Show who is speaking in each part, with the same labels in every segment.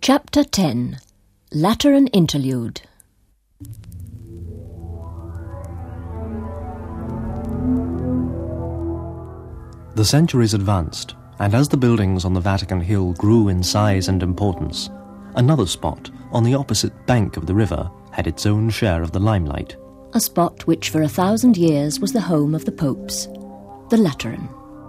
Speaker 1: Chapter 10. Lateran Interlude.
Speaker 2: The centuries advanced, and as the buildings on the Vatican Hill grew in size and importance, another spot on the opposite bank of the river had its own share of the limelight.
Speaker 1: A spot which for 1,000 years was the home of the popes, the Lateran.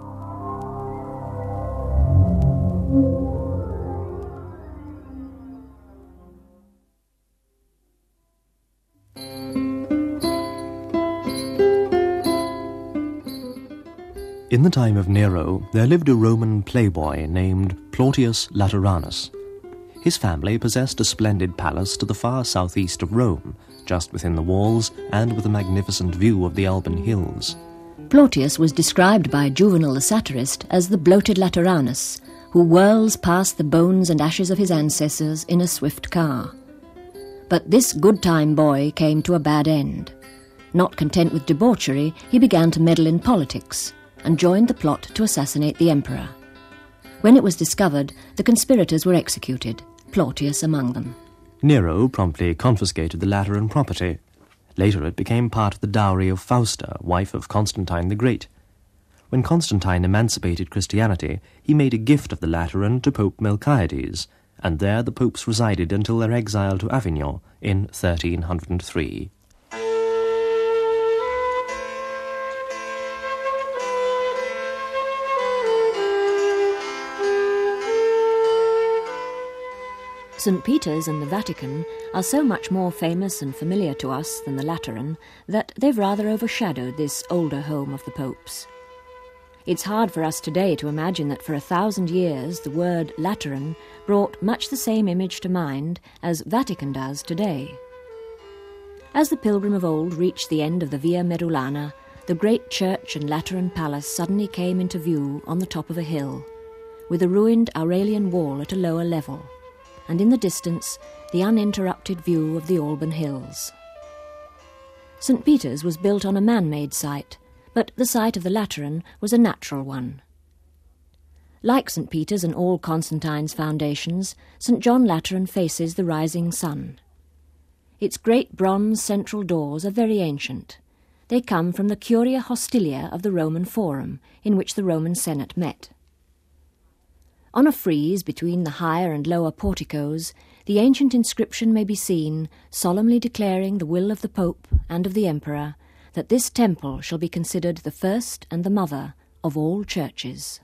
Speaker 2: In the time of Nero, there lived a Roman playboy named Plautius Lateranus. His family possessed a splendid palace to the far southeast of Rome, just within the walls and with a magnificent view of the Alban hills.
Speaker 1: Plautius was described by Juvenal the satirist as the bloated Lateranus, who whirls past the bones and ashes of his ancestors in a swift car. But this good-time boy came to a bad end. Not content with debauchery, he began to meddle in politics and joined the plot to assassinate the emperor. When it was discovered, the conspirators were executed, Plautius among them.
Speaker 2: Nero promptly confiscated the Lateran property. Later it became part of the dowry of Fausta, wife of Constantine the Great. When Constantine emancipated Christianity, he made a gift of the Lateran to Pope Melchiades, and there the popes resided until their exile to Avignon in 1303.
Speaker 1: St. Peter's and the Vatican are so much more famous and familiar to us than the Lateran that they've rather overshadowed this older home of the popes. It's hard for us today to imagine that for 1,000 years the word Lateran brought much the same image to mind as Vatican does today. As the pilgrim of old reached the end of the Via Medulana, the great church and Lateran palace suddenly came into view on the top of a hill, with a ruined Aurelian wall at a lower level, and in the distance the uninterrupted view of the Alban hills. St. Peter's was built on a man-made site, but the site of the Lateran was a natural one. Like St. Peter's and all Constantine's foundations, St. John Lateran faces the rising sun. Its great bronze central doors are very ancient. They come from the Curia Hostilia of the Roman Forum, in which the Roman Senate met. On a frieze between the higher and lower porticos, the ancient inscription may be seen, solemnly declaring the will of the Pope and of the Emperor, that this temple shall be considered the first and the mother of all churches.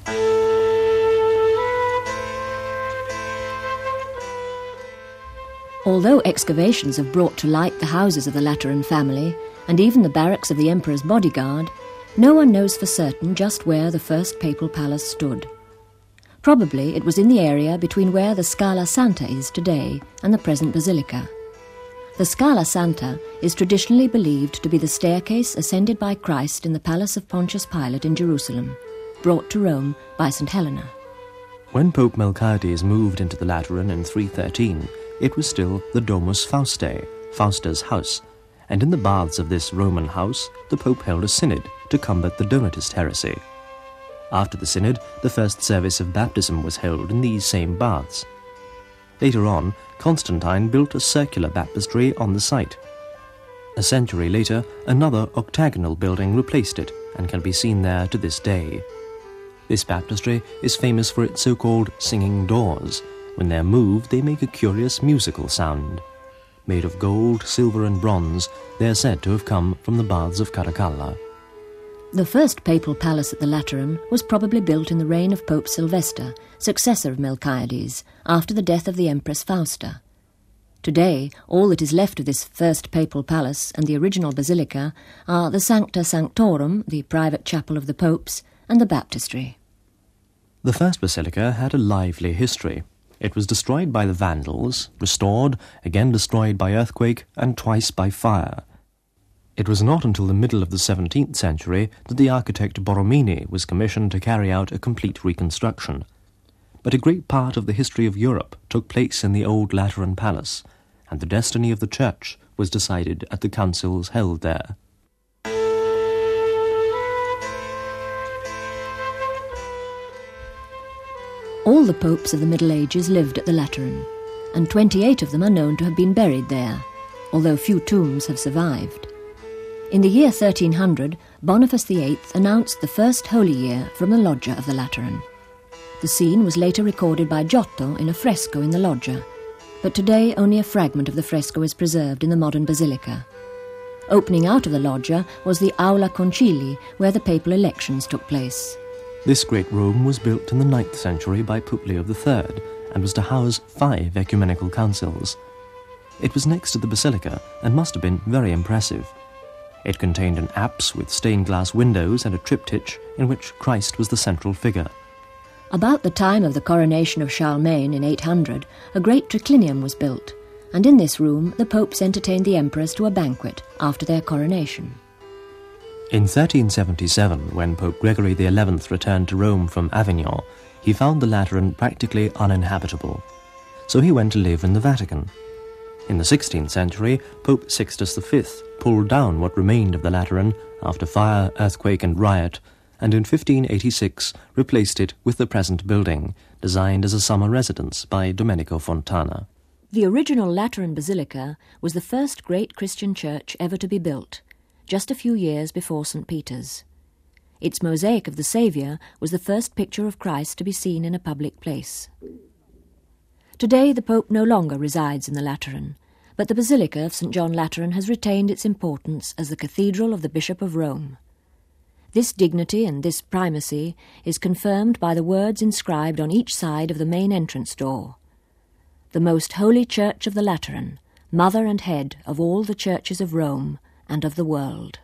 Speaker 1: Although excavations have brought to light the houses of the Lateran family, and even the barracks of the Emperor's bodyguard, no one knows for certain just where the first papal palace stood. Probably it was in the area between where the Scala Santa is today and the present basilica. The Scala Santa is traditionally believed to be the staircase ascended by Christ in the palace of Pontius Pilate in Jerusalem, brought to Rome by St. Helena.
Speaker 2: When Pope Melchiades moved into the Lateran in 313, it was still the Domus Faustae, Fausta's house, and in the baths of this Roman house the Pope held a synod to combat the Donatist heresy. After the synod, the first service of baptism was held in these same baths. Later on, Constantine built a circular baptistry on the site. A century later, another octagonal building replaced it and can be seen there to this day. This baptistry is famous for its so-called singing doors. When they're moved, they make a curious musical sound. Made of gold, silver and bronze, they are said to have come from the baths of Caracalla.
Speaker 1: The first papal palace at the Lateran was probably built in the reign of Pope Sylvester, successor of Melchiades, after the death of the Empress Fausta. Today, all that is left of this first papal palace and the original basilica are the Sancta Sanctorum, the private chapel of the popes, and the baptistry.
Speaker 2: The first basilica had a lively history. It was destroyed by the Vandals, restored, again destroyed by earthquake, and twice by fire. It was not until the middle of the 17th century that the architect Borromini was commissioned to carry out a complete reconstruction. But a great part of the history of Europe took place in the old Lateran palace, and the destiny of the Church was decided at the councils held there.
Speaker 1: All All the popes of the Middle Ages lived at the Lateran, and 28 of them are known to have been buried there, although few tombs have survived. In the year 1300, Boniface VIII announced the first Holy Year from the loggia of the Lateran. The scene was later recorded by Giotto in a fresco in the loggia, but today only a fragment of the fresco is preserved in the modern basilica. Opening out of the loggia was the Aula Concili, where the papal elections took place.
Speaker 2: This great room was built in the 9th century by Pope Leo III and was to house 5 ecumenical councils. It was next to the basilica and must have been very impressive. It contained an apse with stained glass windows and a triptych in which Christ was the central figure.
Speaker 1: About the time of the coronation of Charlemagne in 800, a great triclinium was built, and in this room the popes entertained the emperors to a banquet after their coronation.
Speaker 2: In 1377, when Pope Gregory XI returned to Rome from Avignon, he found the Lateran practically uninhabitable, so he went to live in the Vatican. In the 16th century, Pope Sixtus V pulled down what remained of the Lateran after fire, earthquake and riot, and in 1586 replaced it with the present building, designed as a summer residence by Domenico Fontana.
Speaker 1: The original Lateran Basilica was the first great Christian church ever to be built, just a few years before St. Peter's. Its mosaic of the Saviour was the first picture of Christ to be seen in a public place. Today the Pope no longer resides in the Lateran, but the Basilica of St. John Lateran has retained its importance as the cathedral of the Bishop of Rome. This dignity and this primacy is confirmed by the words inscribed on each side of the main entrance door. The Most Holy Church of the Lateran, mother and head of all the churches of Rome and of the world.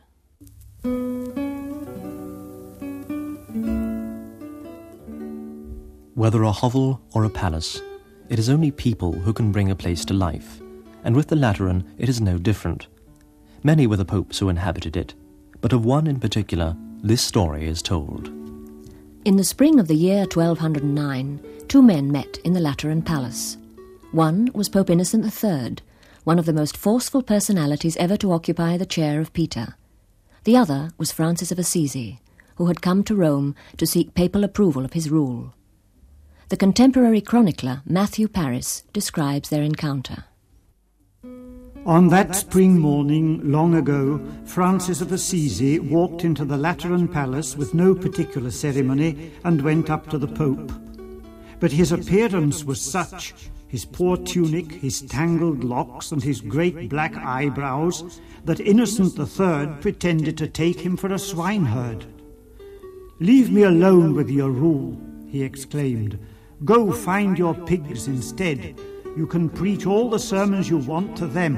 Speaker 2: Whether a hovel or a palace, it is only people who can bring a place to life, and with the Lateran it is no different. Many were the popes who inhabited it, but of one in particular this story is told.
Speaker 1: In the spring of the year 1209, 2 men met in the Lateran Palace. One was Pope Innocent III, one of the most forceful personalities ever to occupy the chair of Peter. The other was Francis of Assisi, who had come to Rome to seek papal approval of his rule. The contemporary chronicler Matthew Paris describes their encounter.
Speaker 3: On that spring morning, long ago, Francis of Assisi walked into the Lateran Palace with no particular ceremony and went up to the Pope. But his appearance was such, his poor tunic, his tangled locks, and his great black eyebrows, that Innocent III pretended to take him for a swineherd. "Leave me alone with your rule," he exclaimed. "Go find your pigs instead. You can preach all the sermons you want to them."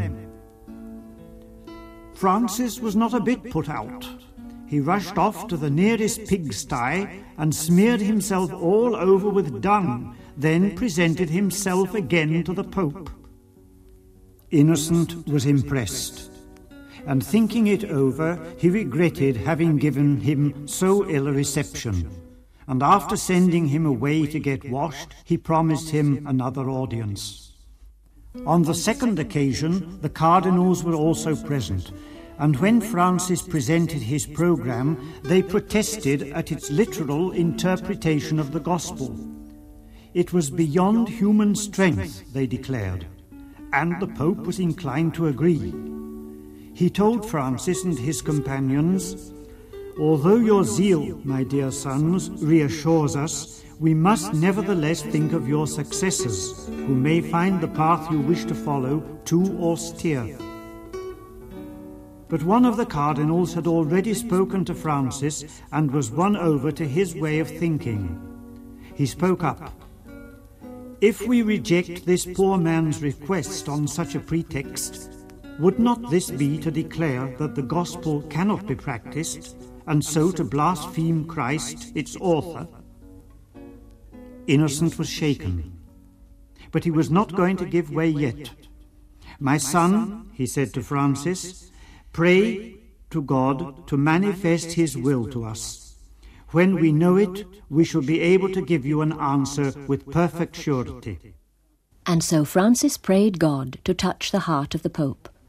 Speaker 3: Francis was not a bit put out. He rushed off to the nearest pigsty and smeared himself all over with dung, then presented himself again to the Pope. Innocent was impressed, and thinking it over, he regretted having given him so ill a reception, and after sending him away to get washed, he promised him another audience. On the second occasion, the cardinals were also present, and when Francis presented his program, they protested at its literal interpretation of the gospel. It was beyond human strength, they declared, and the Pope was inclined to agree. He told Francis and his companions, "Although your zeal, my dear sons, reassures us, we must nevertheless think of your successors, who may find the path you wish to follow too austere." But one of the cardinals had already spoken to Francis and was won over to his way of thinking. He spoke up. "If we reject this poor man's request on such a pretext, would not this be to declare that the gospel cannot be practiced, and so to blaspheme Christ, its author?" Innocent was shaken, but he was not going to give way yet. "My son," he said to Francis, "pray to God to manifest his will to us. When we know it, we shall be able to give you an answer with perfect surety."
Speaker 1: And so Francis prayed God to touch the heart of the Pope.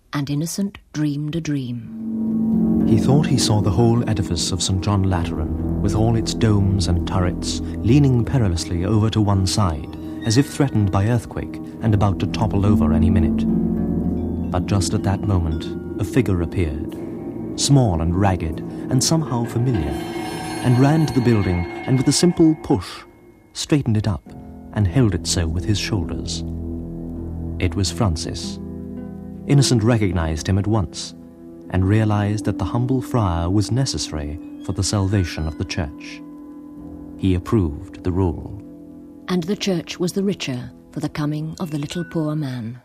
Speaker 1: and Innocent dreamed a dream.
Speaker 2: He thought he saw the whole edifice of St. John Lateran, with all its domes and turrets, leaning perilously over to one side, as if threatened by earthquake and about to topple over any minute. But just at that moment, a figure appeared, small and ragged, and somehow familiar, and ran to the building, and with a simple push, straightened it up, and held it so with his shoulders. It was Francis. Innocent recognized him at once, and realized that the humble friar was necessary for the salvation of the church. He approved the rule.
Speaker 1: And the church was the richer for the coming of the little poor man.